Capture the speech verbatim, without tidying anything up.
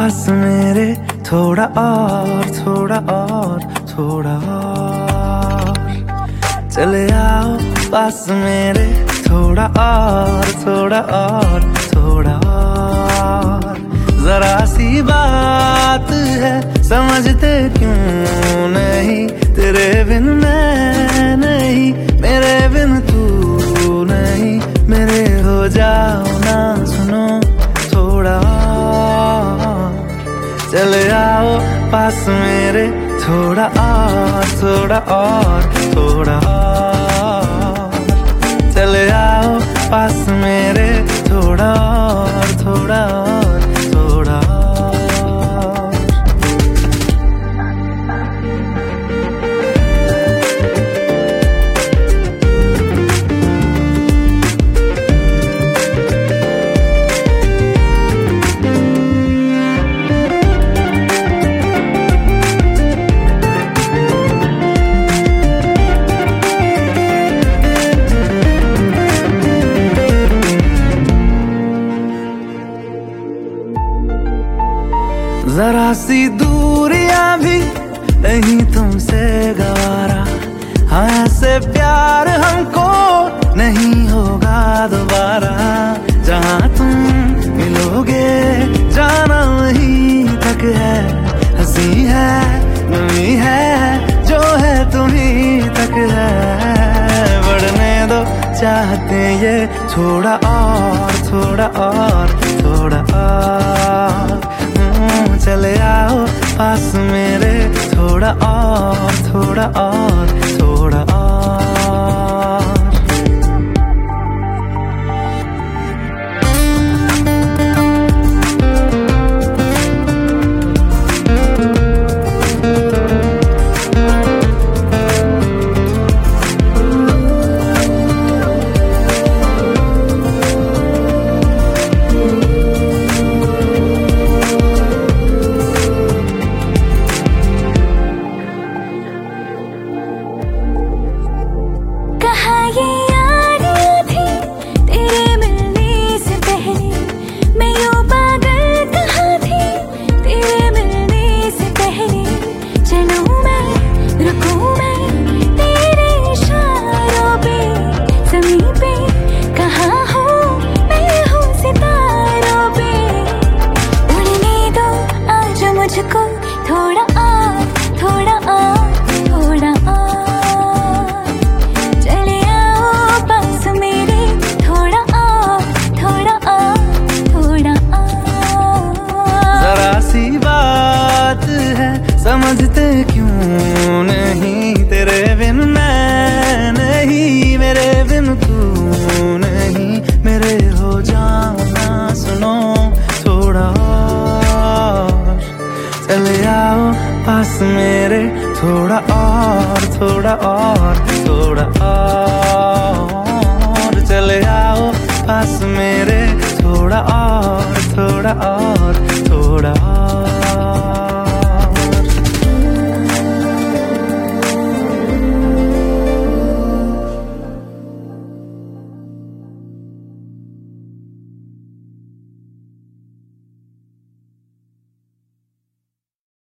पास मेरे थोड़ा और थोड़ा और थोड़ा और चले आओ पास मेरे थोड़ा और थोड़ा और थोड़ा और जरा सी बात है समझते क्यों नहीं तेरे बिन मैं नहीं मेरे बिन तू नहीं मेरे हो जाओ ना सुनो थोड़ा चले आओ पास मेरे थोड़ा और थोड़ा और थोड़ा और चले आओ पास मेरे थोड़ा और थोड़ा और थोड़ा और जरा सी दूरियां भी नहीं तुमसे गवारा हाँ ऐसे प्यार हमको नहीं होगा दोबारा जहाँ तुम मिलोगे जाना वहीं तक है हंसी है नमी है जो है तुम्हीं तक है बढ़ने दो चाहते ये थोड़ा और थोड़ा और थोड़ा और चले आओ पास मेरे थोड़ा और थोड़ा और थोड़ा और थोड़ा और थोड़ा और थोड़ा और चले आओ पास मेरे थोड़ा और थोड़ा और थोड़ा और जरा सी बात है समझते क्यों नहीं तेरे बिन मैं नहीं मेरे बिन तू